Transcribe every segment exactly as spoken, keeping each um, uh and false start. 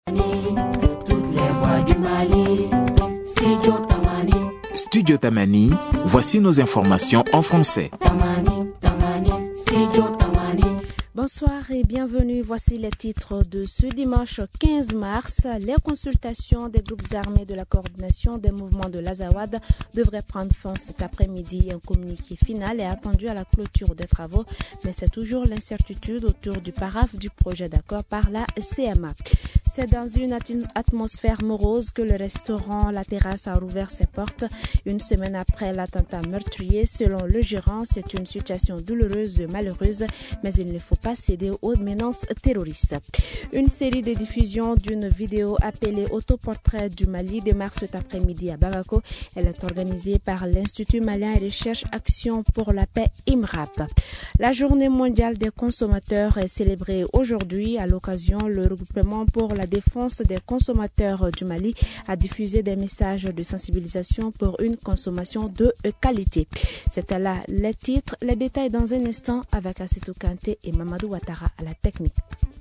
Toutes les voix du Mali, Studio Tamani. Studio Tamani, voici nos informations en français. Tamani, Tamani, Studio Tamani. Bonsoir et bienvenue. Voici les titres de ce dimanche quinze mars. Les consultations des groupes armés de la coordination des mouvements de l'Azawad devraient prendre fin cet après-midi. Un communiqué final est attendu à la clôture des travaux, mais c'est toujours l'incertitude autour du paraphe du projet d'accord par la C M A. C'est dans une atmosphère morose que le restaurant La Terrasse a rouvert ses portes une semaine après l'attentat meurtrier. Selon le gérant, c'est une situation douloureuse et malheureuse, mais il ne faut pas céder aux menaces terroristes. Une série de diffusions d'une vidéo appelée Autoportrait du Mali démarre cet après-midi à Bamako. Elle est organisée par l'Institut malien et recherche Action pour la paix I M R A P. La journée mondiale des consommateurs est célébrée aujourd'hui. À l'occasion, le regroupement pour la défense des consommateurs du Mali a diffusé des messages de sensibilisation pour une consommation de qualité. C'était là les titres, les détails dans un instant avec Assito Kanté et Mamadou Ouattara à la technique.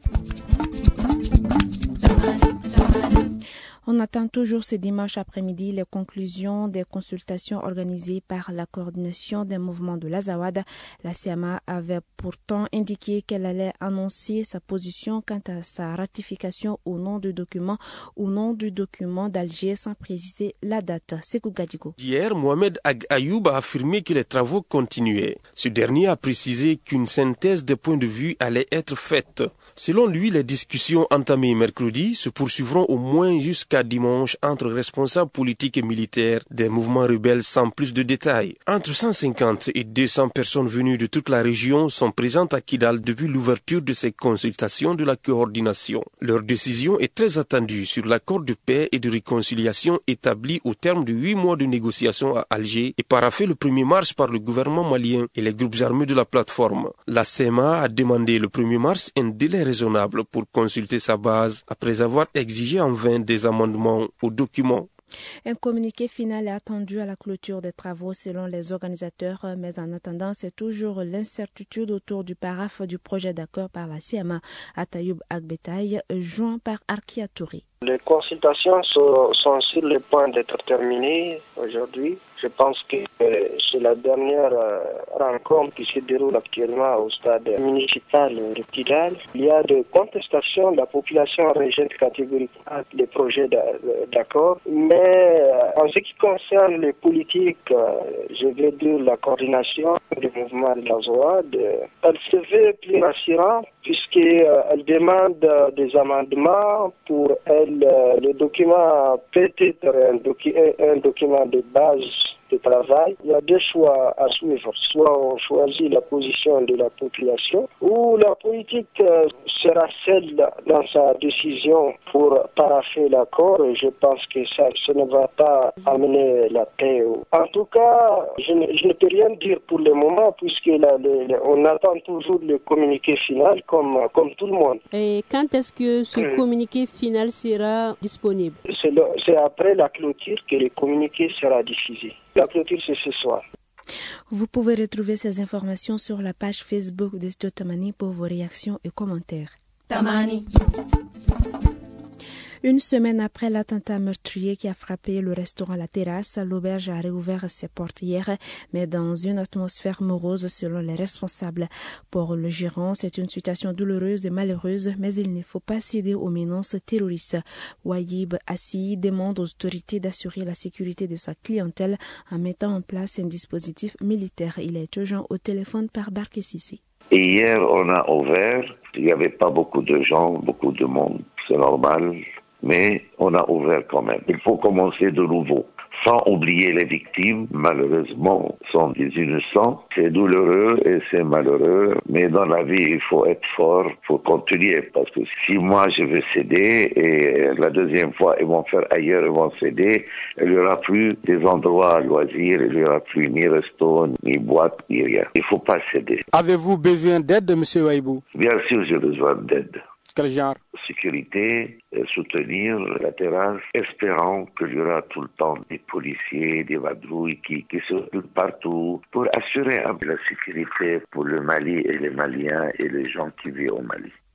On attend toujours ce dimanche après-midi les conclusions des consultations organisées par la coordination des mouvements de l'Azawad. La C M A avait pourtant indiqué qu'elle allait annoncer sa position quant à sa ratification au nom du document ou non du document d'Alger sans préciser la date. Sekou Gadigo. Hier, Mohamed Ag Ayoub a affirmé que les travaux continuaient. Ce dernier a précisé qu'une synthèse des points de vue allait être faite. Selon lui, les discussions entamées mercredi se poursuivront au moins jusqu'à dimanche entre responsables politiques et militaires des mouvements rebelles sans plus de détails. Entre cent cinquante et deux cents personnes venues de toute la région sont présentes à Kidal depuis l'ouverture de ces consultations de la coordination. Leur décision est très attendue sur l'accord de paix et de réconciliation établi au terme de huit mois de négociations à Alger et paraphé le premier mars par le gouvernement malien et les groupes armés de la plateforme. La C M A a demandé le premier mars un délai raisonnable pour consulter sa base après avoir exigé en vain des amendements au document. Un communiqué final est attendu à la clôture des travaux selon les organisateurs, mais en attendant, c'est toujours l'incertitude autour du paraphe du projet d'accord par la C M A à Tayoub Agbetaï, joint par Arkia Touré. Les consultations sont, sont sur le point d'être terminées aujourd'hui. Je pense que euh, c'est la dernière euh, rencontre qui se déroule actuellement au stade municipal de Kidal. Il y a des contestations, la population rejette catégoriquement les projets d'accord. Mais euh, en ce qui concerne les politiques, euh, je vais dire la coordination du mouvement de la Zouad, euh, elle se veut plus rassurante puisqu'elle euh, demande euh, des amendements pour elle. Euh, le document peut être un, docu un document de base de travail. Il y a deux choix à suivre. Soit on choisit la position de la population ou la politique euh, sera celle dans sa décision pour parapher l'accord. Je pense que ça, ça ne va pas amener la paix. En tout cas, je ne, je ne peux rien dire pour le moment puisque là, le, le, on attend toujours le communiqué final comme, comme tout le monde. Et quand est-ce que ce mmh. communiqué final sera disponible? C'est après la clôture que le communiqué sera diffusé. La clôture, c'est ce soir. Vous pouvez retrouver ces informations sur la page Facebook de Studio Tamani pour vos réactions et commentaires. Tamani. Une semaine après l'attentat meurtrier qui a frappé le restaurant La Terrasse, l'auberge a réouvert ses portes hier, mais dans une atmosphère morose selon les responsables. Pour le gérant, c'est une situation douloureuse et malheureuse, mais il ne faut pas céder aux menaces terroristes. Wahib Assi demande aux autorités d'assurer la sécurité de sa clientèle en mettant en place un dispositif militaire. Il est urgent au téléphone par Barké Sissi. Et hier, on a ouvert. Il n'y avait pas beaucoup de gens, beaucoup de monde. C'est normal. Mais on a ouvert quand même. Il faut commencer de nouveau, sans oublier les victimes. Malheureusement, sont des innocents. C'est douloureux et c'est malheureux. Mais dans la vie, il faut être fort pour continuer. Parce que si moi, je veux céder et la deuxième fois, ils vont faire ailleurs, ils vont céder, il n'y aura plus des endroits à loisirs, il n'y aura plus ni resto, ni boîte, ni rien. Il ne faut pas céder. Avez-vous besoin d'aide, M. Waibou? Bien sûr, j'ai besoin d'aide. Quel genre? Sécurité, soutenir la terrasse, espérant qu'il y aura tout le temps des policiers, des vadrouilles qui, qui sont partout pour assurer un peu la sécurité pour le Mali et les Maliens et les gens qui vivent au Mali.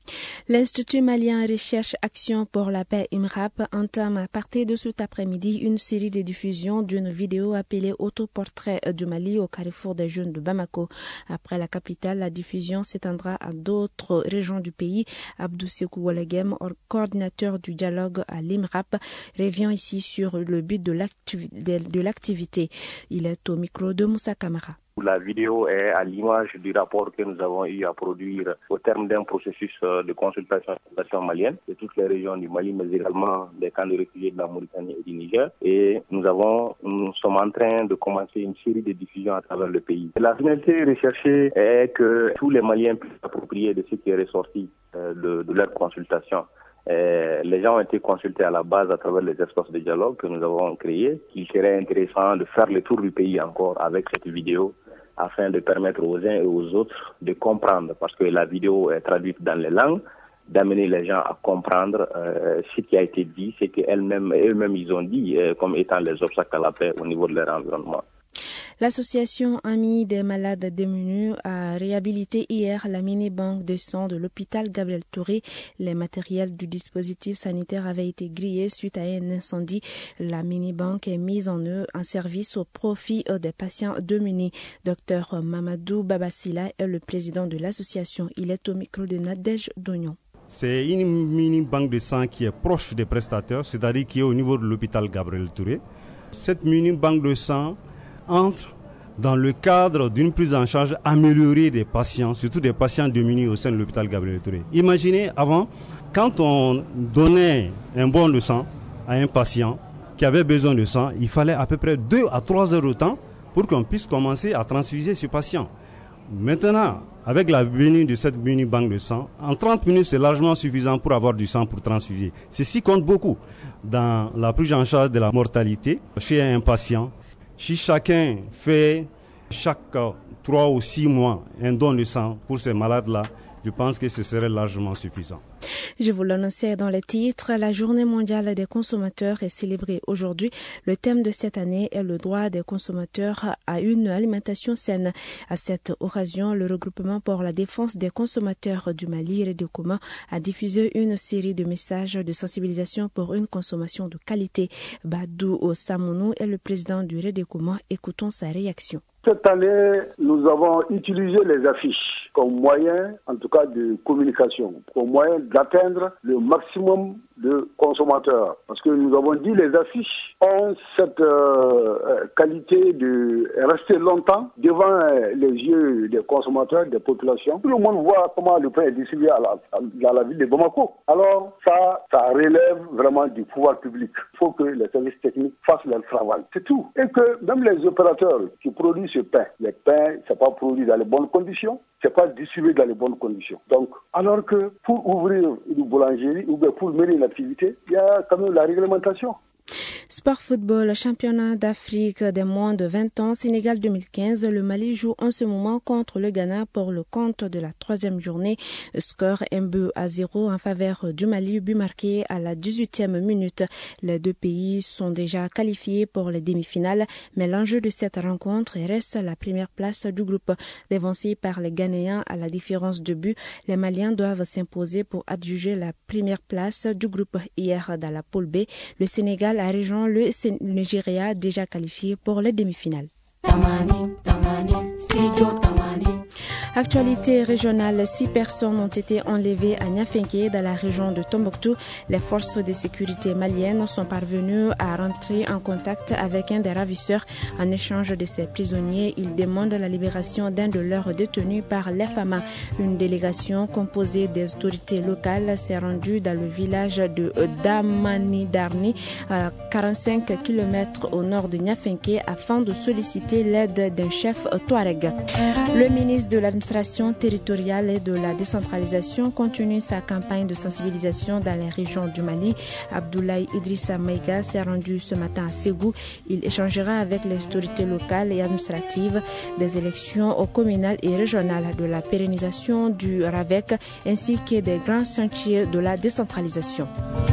L'Institut malien Recherche Action pour la paix IMRAP entame à partir de cet après-midi une série de diffusions d'une vidéo appelée Autoportrait du Mali au carrefour des jeunes de Bamako. Après la capitale, la diffusion s'étendra à d'autres régions du pays. Abdou Sekou Walegem, coordinateur du dialogue à l'IMRAP, revient ici sur le but de l'activité. Il est au micro de Moussa Kamara. La vidéo est à l'image du rapport que nous avons eu à produire au terme d'un processus de consultation malienne de toutes les régions du Mali, mais également des camps de réfugiés de la Mauritanie et du Niger. Et nous avons, nous sommes en train de commencer une série de diffusions à travers le pays. La finalité recherchée est que tous les Maliens puissent s'approprier de ce qui est ressorti de, de leur consultation. Euh, les gens ont été consultés à la base à travers les espaces de dialogue que nous avons créés. Il serait intéressant de faire le tour du pays encore avec cette vidéo afin de permettre aux uns et aux autres de comprendre, parce que la vidéo est traduite dans les langues, d'amener les gens à comprendre euh, ce qui a été dit, ce qu'eux-mêmes eux-mêmes ils ont dit euh, comme étant les obstacles à la paix au niveau de leur environnement. L'association Amis des malades démunis a réhabilité hier la mini-banque de sang de l'hôpital Gabriel Touré. Les matériels du dispositif sanitaire avaient été grillés suite à un incendie. La mini-banque est mise en œuvre en service au profit des patients démunis. Docteur Mamadou Babassila est le président de l'association. Il est au micro de Nadège Dognon. C'est une mini-banque de sang qui est proche des prestataires, c'est-à-dire qui est au niveau de l'hôpital Gabriel Touré. Cette mini-banque de sang entre dans le cadre d'une prise en charge améliorée des patients, surtout des patients démunis au sein de l'hôpital Gabriel Touré. Imaginez avant, quand on donnait un bon de sang à un patient qui avait besoin de sang, il fallait à peu près deux à trois heures de temps pour qu'on puisse commencer à transfuser ce patient. Maintenant, avec la venue de cette mini-banque de sang, en trente minutes, c'est largement suffisant pour avoir du sang pour transfuser. Ceci compte beaucoup dans la prise en charge de la mortalité chez un patient. Si chacun fait chaque trois ou six mois un don de sang pour ces malades-là, je pense que ce serait largement suffisant. Je vous l'annonçais dans les titres, la journée mondiale des consommateurs est célébrée aujourd'hui. Le thème de cette année est le droit des consommateurs à une alimentation saine. À cette occasion, le regroupement pour la défense des consommateurs du Mali, Redecoma, a diffusé une série de messages de sensibilisation pour une consommation de qualité. Badou Samounou est le président du Redecoma. Écoutons sa réaction. Cette année, nous avons utilisé les affiches comme moyen, en tout cas de communication, comme moyen d'atteindre le maximum de consommateurs. Parce que nous avons dit les affiches ont cette euh, qualité de rester longtemps devant euh, les yeux des consommateurs, des populations. Tout le monde voit comment le pain est distribué à la, à, dans la ville de Bamako. Alors ça, ça relève vraiment du pouvoir public. Il faut que les services techniques fassent leur travail. C'est tout. Et que même les opérateurs qui produisent ce pain, les pains, c'est pas produit dans les bonnes conditions, c'est pas distribué dans les bonnes conditions. Donc, alors que pour ouvrir une boulangerie ou bien pour mener une activité, il y a quand même la réglementation. Sport football, championnat d'Afrique des moins de vingt ans, Sénégal deux mille quinze. Le Mali joue en ce moment contre le Ghana pour le compte de la troisième journée. Score un but à zéro en faveur du Mali, but marqué à la dix-huitième minute. Les deux pays sont déjà qualifiés pour les demi-finales, mais l'enjeu de cette rencontre reste la première place du groupe. Dévancé par les Ghanéens à la différence de but, les Maliens doivent s'imposer pour adjuger la première place du groupe. Hier, dans la poule B, le Sénégal a rejoint le Nigeria déjà qualifié pour les demi-finales. Tamani, tamani, tamani. Actualité régionale, six personnes ont été enlevées à Niafenké dans la région de Tombouctou. Les forces de sécurité maliennes sont parvenues à rentrer en contact avec un des ravisseurs. En échange de ces prisonniers, ils demandent la libération d'un de leurs détenus par les F A M A. Une délégation composée des autorités locales s'est rendue dans le village de Damanidarni, à quarante-cinq kilomètres au nord de Niafenké, afin de solliciter l'aide d'un chef Touareg. Le ministre de l'administration territoriale et de la décentralisation continue sa campagne de sensibilisation dans les régions du Mali. Abdoulaye Idrissa Maïga s'est rendu ce matin à Ségou. Il échangera avec les autorités locales et administratives des élections au communal et régional, de la pérennisation du RAVEC ainsi que des grands chantiers de la décentralisation.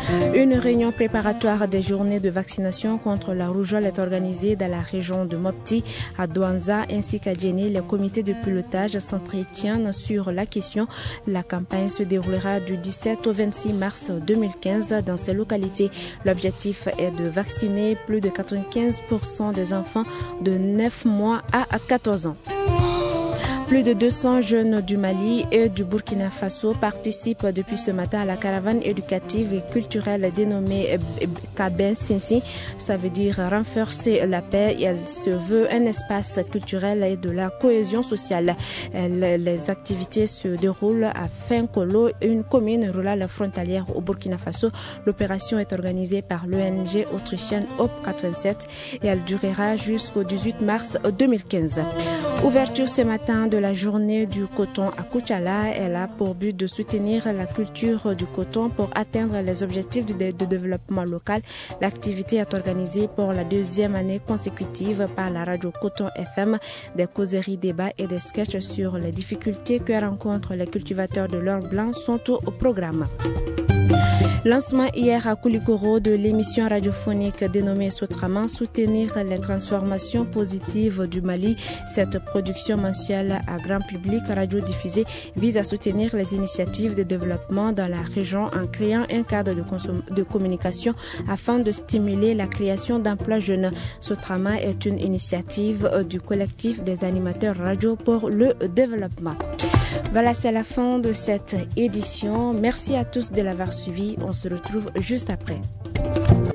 Une réunion préparatoire des journées de vaccination contre la rougeole est organisée dans la région de Mopti, à Douanza ainsi qu'à Djéné. Les comités de pilotage s'entretiennent sur la question. La campagne se déroulera du dix-sept au vingt-six mars deux mille quinze dans ces localités. L'objectif est de vacciner plus de quatre-vingt-quinze pour cent des enfants de neuf mois à quatorze ans. Plus de deux cents jeunes du Mali et du Burkina Faso participent depuis ce matin à la caravane éducative et culturelle dénommée Kabin Sinsi. Ça veut dire renforcer la paix. Elle se veut un espace culturel et de la cohésion sociale. Les activités se déroulent à Finkolo, une commune rurale frontalière au Burkina Faso. L'opération est organisée par l'O N G autrichienne Hope quatre-vingt-sept et elle durera jusqu'au dix-huit mars deux mille quinze. Ouverture ce matin de la journée du coton à Koutchala. Elle a pour but de soutenir la culture du coton pour atteindre les objectifs de, de développement local. L'activité est organisée pour la deuxième année consécutive par la radio Coton F M. Des causeries, débats et des sketchs sur les difficultés que rencontrent les cultivateurs de l'or blanc sont au, au programme. Lancement hier à Koulikoro de l'émission radiophonique dénommée Sotraman, soutenir les transformations positives du Mali. Cette production mensuelle à grand public radiodiffusée vise à soutenir les initiatives de développement dans la région en créant un cadre de, de communication afin de stimuler la création d'emplois jeunes. Sotraman est une initiative du collectif des animateurs radio pour le développement. Voilà, c'est la fin de cette édition. Merci à tous de l'avoir suivi. On se retrouve juste après.